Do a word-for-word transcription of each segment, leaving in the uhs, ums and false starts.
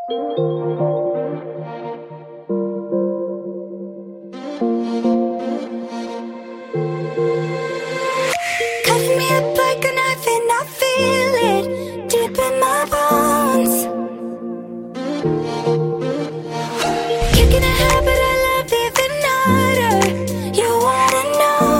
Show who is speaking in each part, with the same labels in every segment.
Speaker 1: Cutting me up like a knife and I feel it deep in my bones. Kicking a habit I love even harder. You wanna know?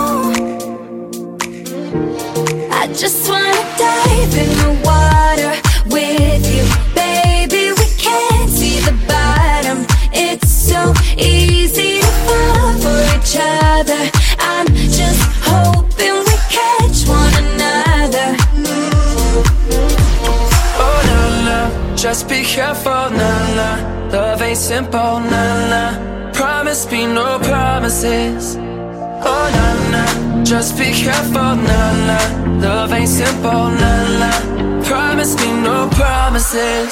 Speaker 1: I just wanna dive in the water with you, baby. We can't see the bottom. It's so easy to fall for each other. I'm just hoping we catch one another.
Speaker 2: Oh na na, just be careful, na na. Love ain't simple, na na. Promise me no promises. Oh na na, just be careful, na na. Love ain't simple, na na. Promise me no promises.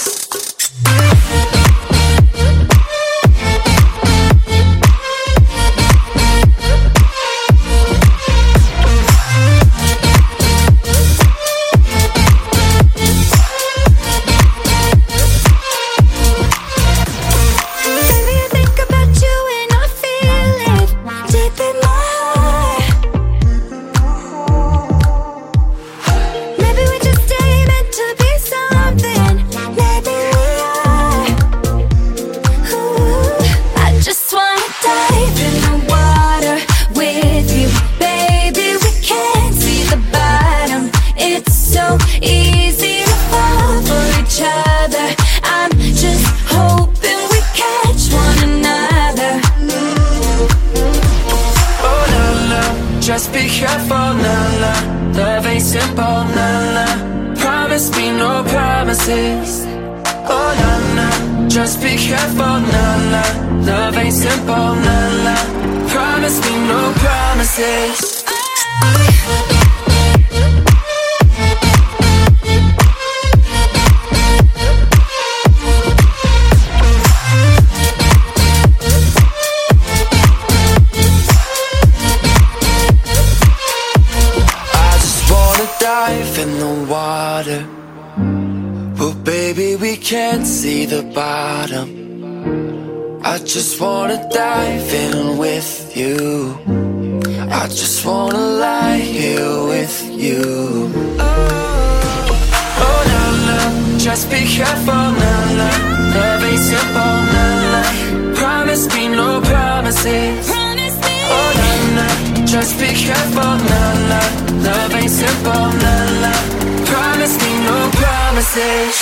Speaker 2: Just be careful, na na. Love ain't simple, na na. Promise me no promises. Oh na na. Just be careful, na na. Love ain't simple, na na. Promise me no promises. In the water, but baby we can't see the bottom. I just wanna dive in with you. I just wanna lie here with you. Oh, oh na na, just be careful, na na. Love ain't simple, na na. Promise me no promises. Oh na na, just be careful, na na. Love ain't simple, na na. Promise me no promises.